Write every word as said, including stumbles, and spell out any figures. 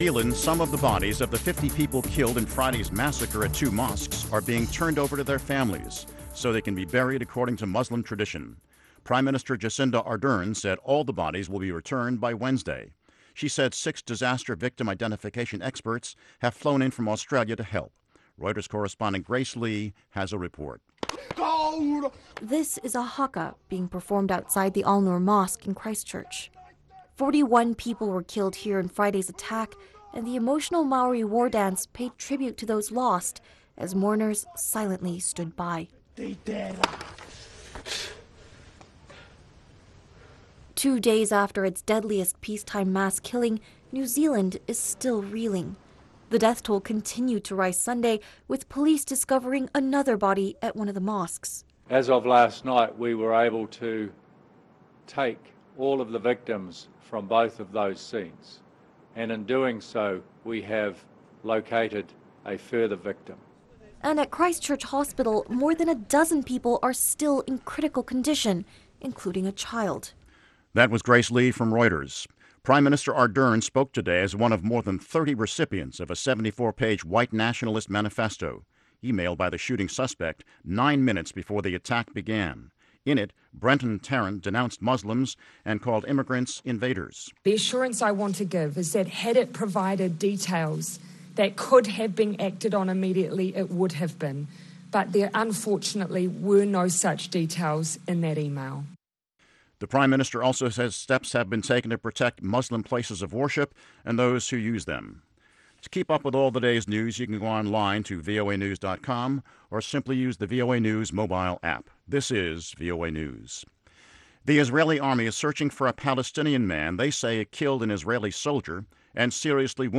In New Zealand, some of the bodies of the fifty people killed in Friday's massacre at two mosques are being turned over to their families so they can be buried according to Muslim tradition. Prime Minister Jacinda Ardern said all the bodies will be returned by Wednesday. She said six disaster victim identification experts have flown in from Australia to help. Reuters correspondent Grace Lee has a report. This is a haka being performed outside the Al Noor Mosque in Christchurch. forty-one people were killed here in Friday's attack, and the emotional Maori war dance paid tribute to those lost as mourners silently stood by. Two days after its deadliest peacetime mass killing, New Zealand is still reeling. The death toll continued to rise Sunday, with police discovering another body at one of the mosques. As of last night, we were able to take all of the victims from both of those scenes, and in doing so, we have located a further victim. And at Christchurch Hospital, more than a dozen people are still in critical condition, including a child. That was Grace Lee from Reuters. Prime Minister Ardern spoke today as one of more than thirty recipients of a seventy-four page white nationalist manifesto, emailed by the shooting suspect nine minutes before the attack began. In it, Brenton Tarrant denounced Muslims and called immigrants invaders. The assurance I want to give is that had it provided details that could have been acted on immediately, it would have been. But there unfortunately were no such details in that email. The Prime Minister also says steps have been taken to protect Muslim places of worship and those who use them. To keep up with all the day's news, you can go online to V O A news dot com or simply use the V O A News mobile app. This is V O A News. The Israeli army is searching for a Palestinian man they say killed an Israeli soldier and seriously wounded